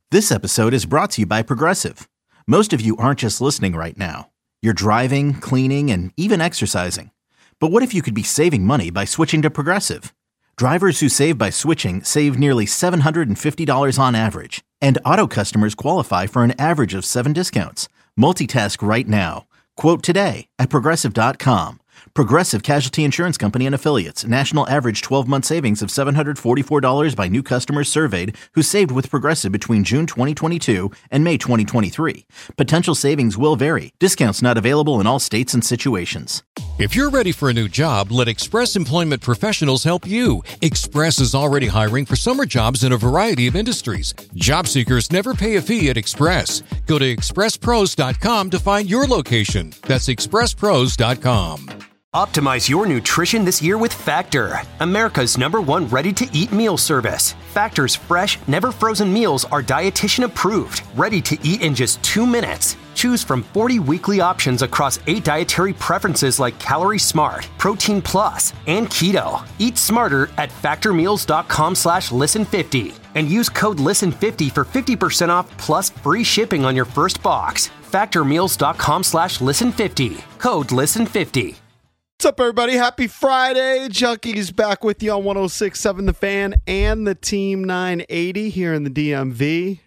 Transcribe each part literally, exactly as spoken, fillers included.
This episode is brought to you by Progressive. Most of you aren't just listening right now. You're driving, cleaning, and even exercising. But what if you could be saving money by switching to Progressive? Drivers who save by switching save nearly seven hundred fifty dollars on average. And auto customers qualify for an average of seven discounts. Multitask right now. Quote today at Progressive dot com. Progressive Casualty Insurance Company and Affiliates. National average twelve-month savings of seven hundred forty-four dollars by new customers surveyed who saved with Progressive between June twenty twenty-two and May twenty twenty-three. Potential savings will vary. Discounts not available in all states and situations. If you're ready for a new job, let Express Employment Professionals help you. Express is already hiring for summer jobs in a variety of industries. Job seekers never pay a fee at Express. Go to express pros dot com to find your location. That's express pros dot com. Optimize your nutrition this year with Factor, America's number one ready-to-eat meal service. Factor's fresh, never-frozen meals are dietitian approved, ready to eat in just two minutes. Choose from forty weekly options across eight dietary preferences like Calorie Smart, Protein Plus, and Keto. Eat smarter at factormeals.com slash listen50 and use code listen fifty for fifty percent off plus free shipping on your first box. factormeals.com slash listen50. Code listen fifty. What's up, everybody? Happy Friday. Junkies back with you on one oh six point seven The Fan and the Team nine eighty here in the D M V.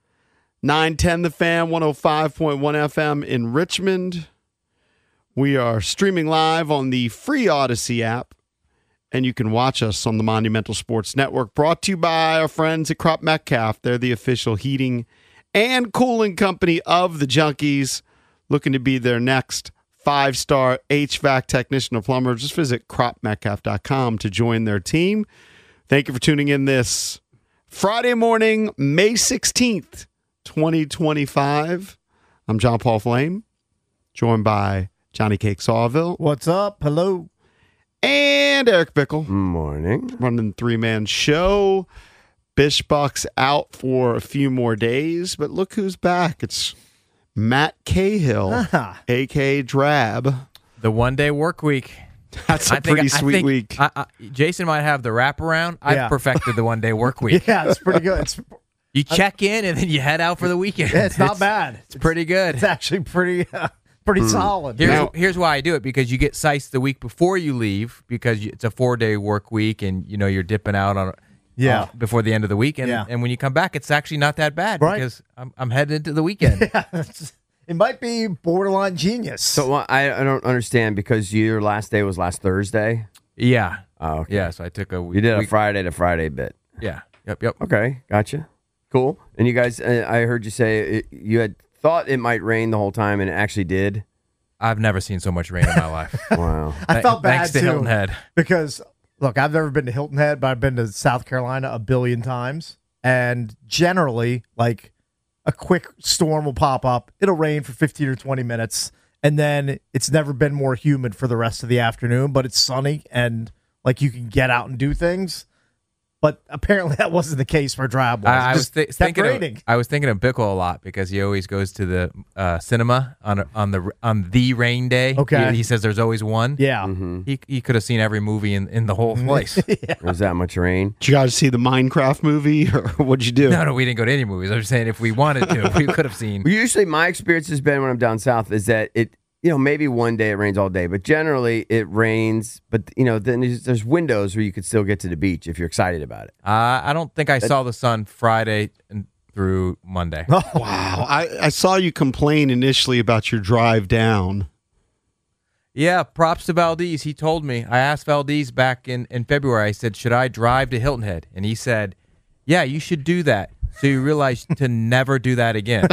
nine ten The Fan, one oh five point one F M in Richmond. We are streaming live on the free Odyssey app, and you can watch us on the Monumental Sports Network, brought to you by our friends at Crop Metcalf. They're the official heating and cooling company of the Junkies, looking to be their next five-star H V A C technician or plumber. Just visit crop metcalf dot com to join their team. Thank you for tuning in this Friday morning, May sixteenth, twenty twenty-five. I'm John Paul Flame, joined by Johnny Cake Sawville. What's up? Hello. And Eric Bickle. Morning. Running three-man show. Bishbuck's out for a few more days, but look who's back. It's Matt Cahill, uh-huh. a k a. Drab. The one-day work week. That's a I think, pretty I sweet think, week. I, I, Jason might have the wraparound. I've Yeah. perfected the one-day work week. Yeah, it's pretty good. It's, You check in, and then you head out for the weekend. yeah, it's not bad. It's pretty good. It's actually pretty uh, pretty Mm. solid. Here's, Now- here's why I do it, because you get siced the week before you leave, because you, it's a four-day work week, and you know you're dipping out on Yeah. uh, before the end of the week. And, Yeah. and when you come back, it's actually not that bad, Right. because I'm, I'm headed into the weekend. Yeah, it's- it might be borderline genius. So uh, I, I don't understand, because your last day was last Thursday. Yeah. Oh, okay. Yeah, so I took a week. You did a week- Friday to Friday bit. Yeah. Yep, yep. Okay, gotcha. Cool. And you guys, uh, I heard you say it, you had thought it might rain the whole time, and it actually did. I've never seen so much rain in my life. Wow. I felt bad Thanks to too, Hilton Head. because look, I've never been to Hilton Head, but I've been to South Carolina a billion times, and generally, like, a quick storm will pop up. It'll rain for fifteen or twenty minutes, and then it's never been more humid for the rest of the afternoon, but it's sunny, and like you can get out and do things. But apparently that wasn't the case for Drab. Was. I, I It was just th- kept thinking. raining. Of, I was thinking of Bickle a lot, because he always goes to the uh, cinema on a, on the on the rain day. Okay. he, he says there's always one. Yeah. Mm-hmm. He he could have seen every movie in, in the whole place. There's that much rain. Did you guys see the Minecraft movie, or what'd you do? No, no, we didn't go to any movies. I'm just saying, if we wanted to, we could have seen. Well, usually my experience has been when I'm down south is that it, you know, maybe one day it rains all day, but generally it rains. But, you know, then there's, there's windows where you could still get to the beach if you're excited about it. Uh, I don't think I saw the sun Friday and through Monday. Wow. I, I saw you complain initially about your drive down. Yeah, props to Valdez. He told me. I asked Valdez back in, in February. I said, should I drive to Hilton Head? And he said, yeah, you should do that. So you realize to never do that again.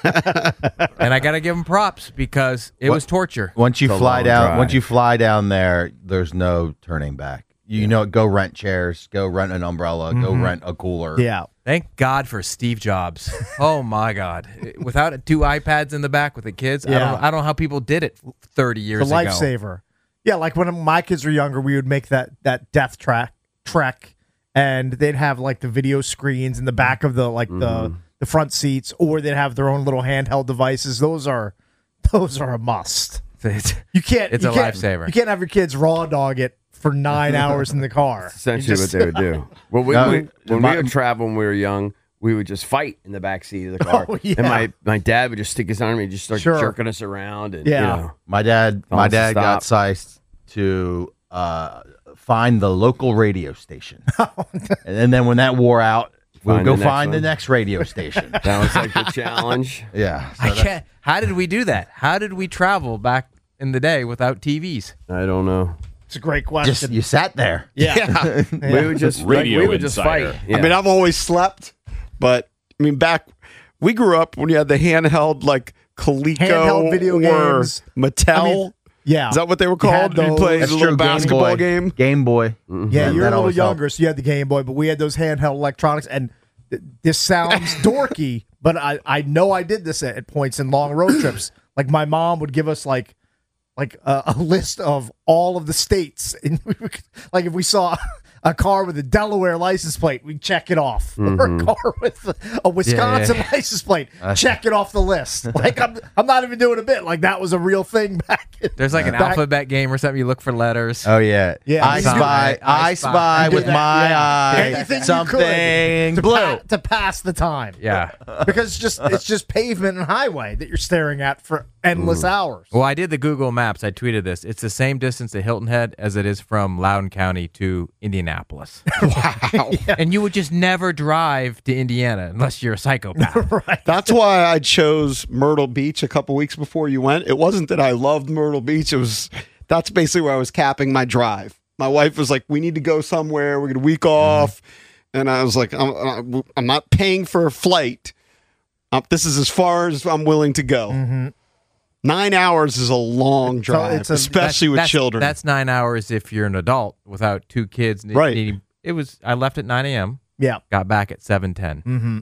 And I got to give him props, because it What- was torture. Once you It's a fly long down, drive. once you fly down there, there's no turning back. You know, go rent chairs, go rent an umbrella, go rent a cooler. Yeah. Thank God for Steve Jobs. Oh, my God. Without two iPads in the back with the kids, I, Yeah. don't, I don't know how people did it thirty years It's a ago. lifesaver. Yeah, like when my kids were younger, we would make that that death track trek, and they'd have like the video screens in the back of the like the the front seats, or they'd have their own little handheld devices. Those are those are a must. It's, You can't. it's you a can't, lifesaver. You can't have your kids raw dog it for nine hours in the car. Essentially You just- what they would do. Well, we, No, we, when my- we would travel when we were young, we would just fight in the back seat of the car. Oh, yeah. And my, my dad would just stick his arm in and just start Sure. jerking us around. And, Yeah. You know, My dad, Tell my us to dad got stop. sized to uh, find the local radio station, and then when that wore out, we'll Find go the next find the one. next radio station. that was like the challenge. Yeah, so I that- can't. How did we do that? How did we travel back in the day without T Vs? I don't know. It's a great question. just you sat there. yeah. We would just Radio like, we would just Insider. fight. Yeah. I mean, I've always slept, but I mean, back we grew up when you had the handheld like Coleco Handheld video or games. Mattel. I mean, yeah. Is that what they were You had called? You those. played a That's little true. Game basketball Boy. game. Game Boy. Yeah, That- you're that a little always helped. younger, so you had the Game Boy, but we had those handheld electronics. And th- this sounds dorky, but I, I know I did this at, at points in long road trips. Like my mom would give us like like a, a list of all of the states, and we would, like if we saw a car with a Delaware license plate, we'd check it off. Or a car with a, a Wisconsin Yeah, yeah. license plate, check it off the list. Like I'm I'm not even doing a bit. Like that was a real thing back. In, There's like an back- alphabet game or something. You look for letters. Oh yeah, Yeah, I you do spy, that. I I spy spy. with Do that, my yeah. eye Anything you something could to, blue. pa- to pass the time. Yeah. Because it's just it's just pavement and highway that you're staring at for endless hours. Well, I did the Google Maps. I tweeted this. It's the same distance to Hilton Head as it is from Loudoun County to Indianapolis. Wow. And you would just never drive to Indiana unless you're a psychopath. Right. That's why I chose Myrtle Beach a couple weeks before you went. It wasn't that I loved Myrtle Beach. It was that's basically where I was capping my drive. My wife was like, "We need to go somewhere. We're gonna week off," and I was like, "I'm, I'm not paying for a flight. Um, this is as far as I'm willing to go." Nine hours is a long drive, it's a- especially with that's, children. That's nine hours if you're an adult without two kids. ne- Right. needing- it was. I left at nine a.m. Yeah. Got back at seven ten. Mm-hmm.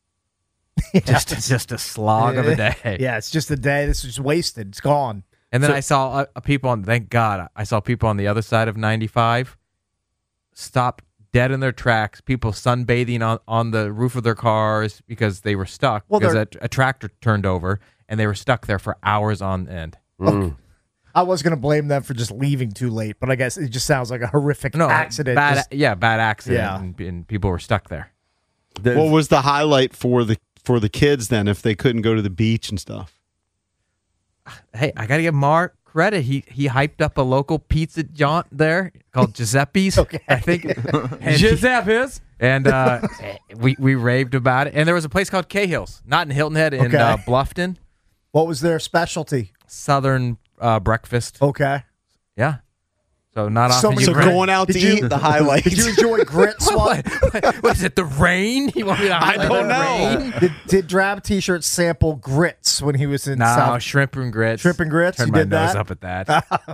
Just just a slog of a day. Yeah, it's just a day. This is just wasted. It's gone. And then So- I saw uh, uh, people on. Thank God, I saw people on the other side of ninety-five stop dead in their tracks. People sunbathing on, on the roof of their cars because they were stuck Well, because they're- a, a tractor turned over and they were stuck there for hours on end. I was going to blame them for just leaving too late, but I guess it just sounds like a horrific No accident. Bad, Just- yeah, bad accident. Yeah. And, and people were stuck there. The- what was the highlight for the for the kids then if they couldn't go to the beach and stuff? Hey, I gotta give Mark credit. He he hyped up a local pizza jaunt there called Giuseppe's. Okay. I think Giuseppe's, and uh, we we raved about it. And there was a place called Cahill's, not in Hilton Head, in Okay. uh, Bluffton. What was their specialty? Southern uh, breakfast. Okay. Yeah. So not So often many you So Right. going out to Did you- eat, the highlight. Did you enjoy grits? what, what, what is it? The rain? You want me to I highlight don't the know. rain? Did, did Drab T-shirt sample grits when he was in No, South? shrimp and grits. Shrimp and grits? Turn You my did nose that? up at that.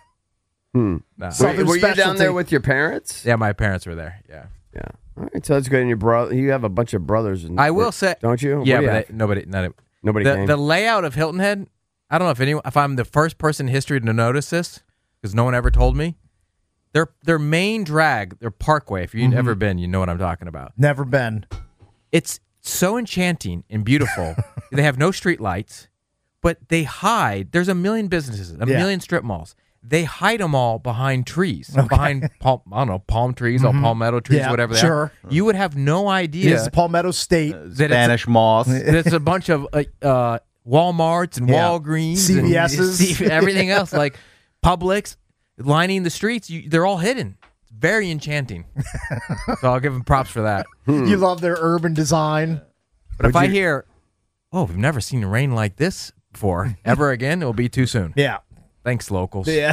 Hmm. No. Were, Southern were you down specialty. there with your parents? Yeah, my parents were there. Yeah. Yeah. All right, so that's good. And your brother, you have a bunch of brothers. And I will say, don't you? What Yeah, do you but have? they- nobody, none, Nobody the came. the layout of Hilton Head. I don't know if anyone, if I'm the first person in history to notice this because no one ever told me. Their their main drag, their parkway. If you've ever been, you know what I'm talking about. Never been. It's so enchanting and beautiful. They have no street lights, but they hide. There's a million businesses, a Yeah. million strip malls. They hide them all behind trees, behind palm, I don't know, palm trees or palmetto trees, Yeah, whatever they sure. are. You would have no idea It's the Palmetto State. that it's, Spanish moss. that it's a bunch of uh, uh, Walmarts and Yeah. Walgreens, C V S's. and C- everything else like Publix lining the streets. You, they're all hidden. It's very enchanting. So I'll give them props for that. You love their urban design. But if I hear, oh, we've never seen rain like this before, ever again, it'll be too soon. Yeah. Thanks, locals. Yeah.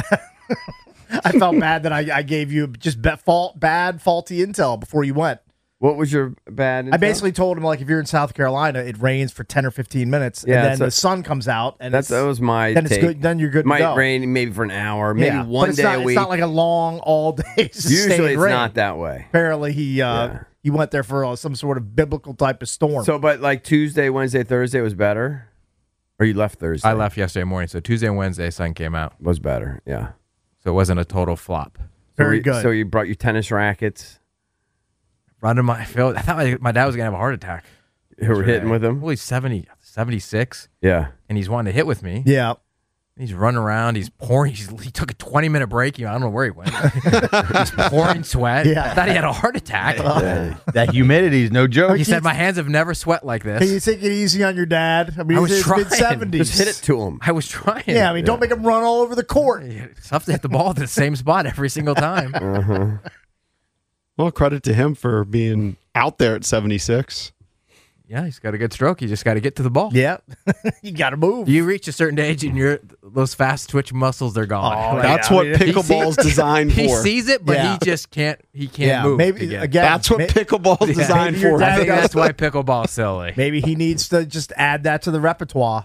I felt bad that I, I gave you just ba- fault, bad, faulty intel before you went. what was your bad? I intel? basically told him, like, if you're in South Carolina, it rains for ten or fifteen minutes, Yeah, and then that's a- the sun comes out, and That's it's, that was my. then it's take. good. Then you're good Might to go. rain maybe for an hour, maybe yeah. one but it's day not, a week. It's not like a long, all day. Usually, it's not that way. Apparently, he uh, Yeah. he went there for uh, some sort of biblical type of storm. So, but like Tuesday, Wednesday, Thursday was better, or you left Thursday? I left yesterday morning, so Tuesday and Wednesday, sun came out. Was better, yeah. So it wasn't a total flop. Very so we- good. So you brought your tennis rackets. Running my field. I thought my, my dad was going to have a heart attack. Who were hitting with him? Well, he's seventy, seventy-six, Yeah. and he's wanting to hit with me. yeah. He's running around. He's pouring. He's, he took a twenty-minute break. I don't know where he went. He's pouring sweat. Yeah. I thought he had a heart attack. Uh, that humidity is no joke. He said, my hands have never sweat like this. Can you take it easy on your dad? I mean, I was it's trying. mid seventies. Just hit it to him. I was trying. Yeah, I mean, don't make him run all over the court. It's tough to hit the ball at the same spot every single time. Uh-huh. Well, credit to him for being out there at seventy-six. Yeah, he's got a good stroke. You just got to get to the ball. Yeah, you got to move. You reach a certain age and your those fast twitch muscles, they're gone. Oh, Like, That's yeah, what I mean, pickleball's designed he for. sees it, but Yeah. he just can't. He can't yeah, move. maybe to get it. again. That's what may- pickleball's Yeah. designed Maybe your for. I dad think does- that's why pickleball's silly. Maybe he needs to just add that to the repertoire.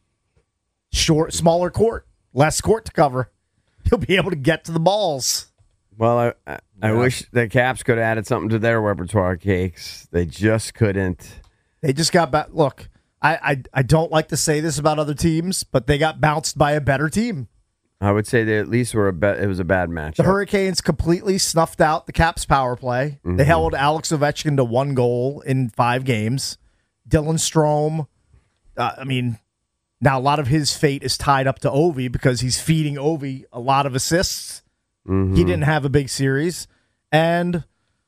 Short, smaller court, less court to cover. He'll be able to get to the balls. Well, I, I, I wish the Caps could have added something to their repertoire cakes. They just couldn't. They just got back. Look, I, I I don't like to say this about other teams, but they got bounced by a better team. I would say they at least were a bet. It was a bad match. The Hurricanes completely snuffed out the Caps power play. They held Alex Ovechkin to one goal in five games. Dylan Strome, uh, I mean, now a lot of his fate is tied up to Ovi because he's feeding Ovi a lot of assists. He didn't have a big series. And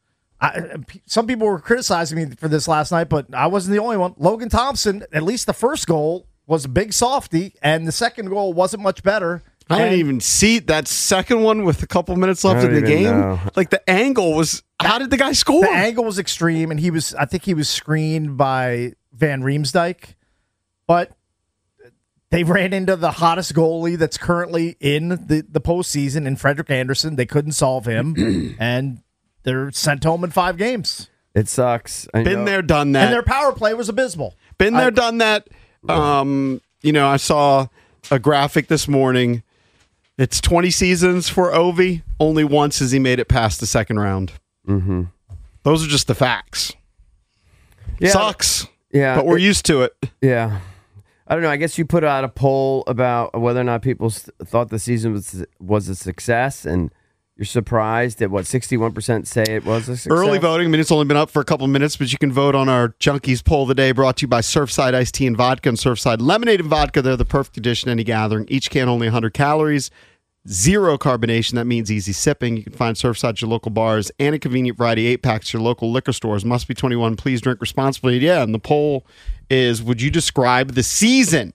I, some people were criticizing me for this last night, but I wasn't the only one. Logan Thompson, at least the first goal was a big softie, and the second goal wasn't much better. I didn't And- even see that second one with a couple minutes left I in the don't even game. know. Like the angle was, how did the guy score? The angle was extreme, and he was, I think he was screened by Van Riemsdyk, but they ran into the hottest goalie that's currently in the, the postseason in Frederick Anderson. They couldn't solve him, and they're sent home in five games. It sucks. I Been know. there, done And that. their power play was abysmal. Been there, I- done that. Um, you know, I saw a graphic this morning. It's twenty seasons for Ovi. Only once has he made it past the second round. Mm-hmm. Those are just the facts. Yeah, Sucks. Yeah, But we're it- used to it. Yeah. I don't know. I guess you put out a poll about whether or not people st- thought the season was was a success, and you're surprised at what sixty-one percent say it was a success. Early voting. I mean, it's only been up for a couple of minutes, but you can vote on our Junkies poll of the day, brought to you by Surfside Iced Tea and Vodka and Surfside Lemonade and Vodka. They're the perfect addition to any gathering. Each can only one hundred calories, zero carbonation. That means easy sipping. You can find Surfside at your local bars and a convenient variety eight packs at your local liquor stores. Must be twenty-one. Please drink responsibly. Yeah, and the poll is: would you describe the season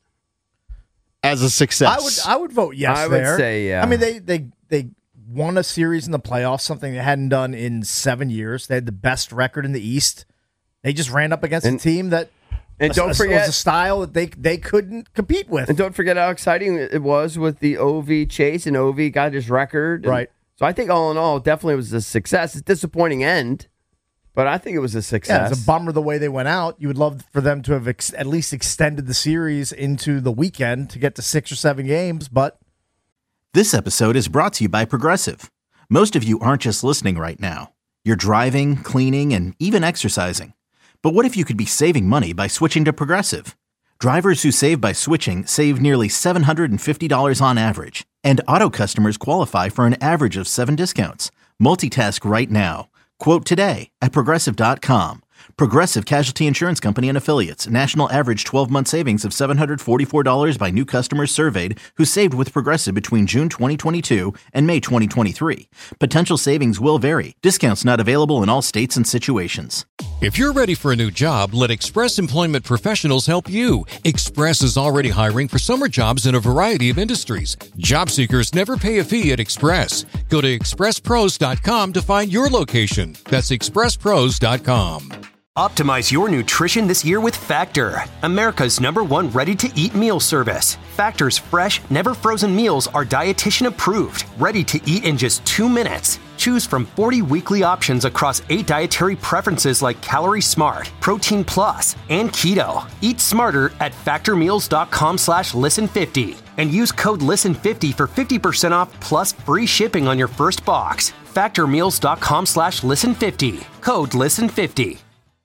as a success? I would I would vote yes. I would there. say, yeah. I mean, they they they won a series in the playoffs, something they hadn't done in seven years. They had the best record in the East. They just ran up against And- a team that and a- don't a- forget- was a style that they they couldn't compete with. And don't forget how exciting it was with the O V chase, and O V got his record. And Right. So I think all in all, definitely was a success. It's a disappointing end, but I think it was a Yeah, success. it's a bummer the way they went out. You would love for them to have ex- at least extended the series into the weekend to get to six or seven games, but This episode is brought to you by Progressive. Most of you aren't just listening right now. You're driving, cleaning, and even exercising. But what if you could be saving money by switching to Progressive? Drivers who save by switching save nearly seven hundred fifty dollars on average. And auto customers qualify for an average of seven discounts. Multitask right now. Quote today at Progressive dot com. Progressive Casualty Insurance Company and Affiliates. National average twelve-month savings of seven hundred forty-four dollars by new customers surveyed who saved with Progressive between June twenty twenty-two and May twenty twenty-three. Potential savings will vary. Discounts not available in all states and situations. If you're ready for a new job, let Express Employment Professionals help you. Express is already hiring for summer jobs in a variety of industries. Job seekers never pay a fee at Express. Go to express pros dot com to find your location. That's express pros dot com. Optimize your nutrition this year with Factor, America's number one ready-to-eat meal service. Factor's fresh, never frozen meals are dietitian approved, ready to eat in just two minutes. Choose from forty weekly options across eight dietary preferences like Calorie Smart, Protein Plus, and Keto. Eat smarter at factormeals.com slash listen fifty and use code listen fifty for fifty percent off plus free shipping on your first box. factormeals.com slash listen fifty. Code listen fifty.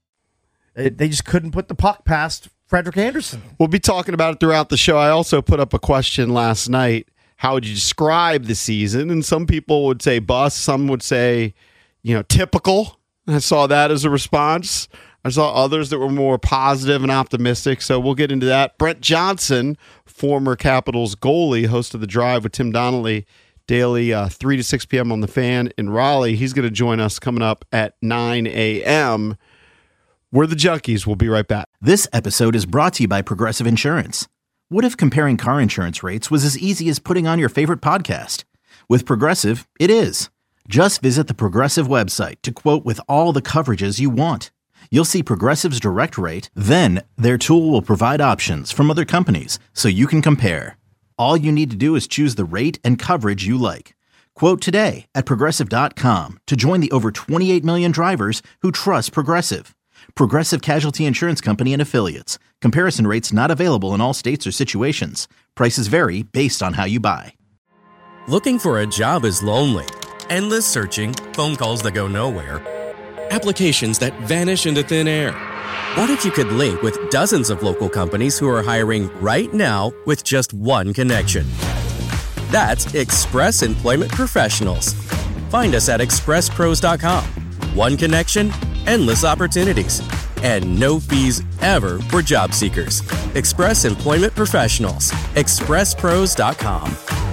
they, they just couldn't put the puck past Frederick Anderson. We'll be talking about it throughout the show. I also put up a question last night. How would you describe the season? And some people would say bust. Some would say, you know, typical. I saw that as a response. I saw others that were more positive and optimistic, so we'll get into that. Brent Johnson, former Capitals goalie, host of The Drive with Tim Donnelly, daily uh, three to six p.m. on The Fan in Raleigh. He's going to join us coming up at nine a.m. We're the Junkies. We'll be right back. This episode is brought to you by Progressive Insurance. What if comparing car insurance rates was as easy as putting on your favorite podcast? With Progressive, it is. Just visit the Progressive website to quote with all the coverages you want. You'll see Progressive's direct rate, then their tool will provide options from other companies so you can compare. All you need to do is choose the rate and coverage you like. Quote today at Progressive dot com to join the over twenty-eight million drivers who trust Progressive. Progressive Casualty Insurance Company and Affiliates. Comparison rates not available in all states or situations. Prices vary based on how you buy. Looking for a job is lonely. Endless searching, phone calls that go nowhere, applications that vanish into thin air. What if you could link with dozens of local companies who are hiring right now with just one connection? That's Express Employment Professionals. Find us at express pros dot com. One connection, endless opportunities, and no fees ever for job seekers. Express Employment Professionals. express pros dot com.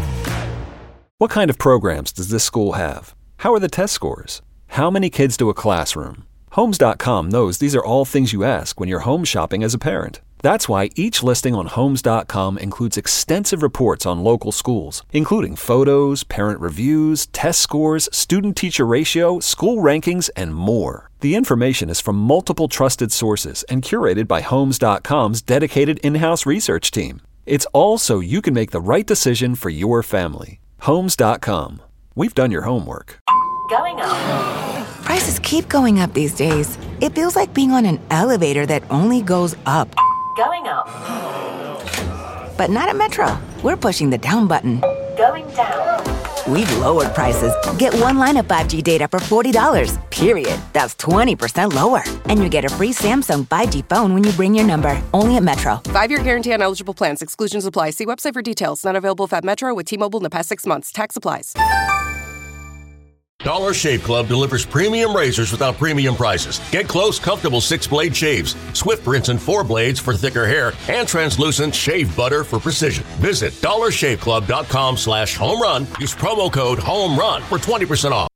What kind of programs does this school have? How are the test scores? How many kids do a classroom? Homes dot com knows these are all things you ask when you're home shopping as a parent. That's why each listing on Homes dot com includes extensive reports on local schools, including photos, parent reviews, test scores, student-teacher ratio, school rankings, and more. The information is from multiple trusted sources and curated by Homes dot com's dedicated in-house research team. It's all so you can make the right decision for your family. Homes dot com. We've done your homework. Going up. Prices keep going up these days. It feels like being on an elevator that only goes up. Going up. But not at Metro. We're pushing the down button. Going down. We've lowered prices. Get one line of five G data for forty dollars, period. That's twenty percent lower. And you get a free Samsung five G phone when you bring your number. Only at Metro. Five-year guarantee on eligible plans. Exclusions apply. See website for details. Not available if at Metro with T-Mobile in the past six months. Tax applies. Dollar Shave Club delivers premium razors without premium prices. Get close, comfortable six-blade shaves, swift rinse and four blades for thicker hair, and translucent shave butter for precision. Visit dollar shave club dot com slash home run. Use promo code HOME RUN for twenty percent off.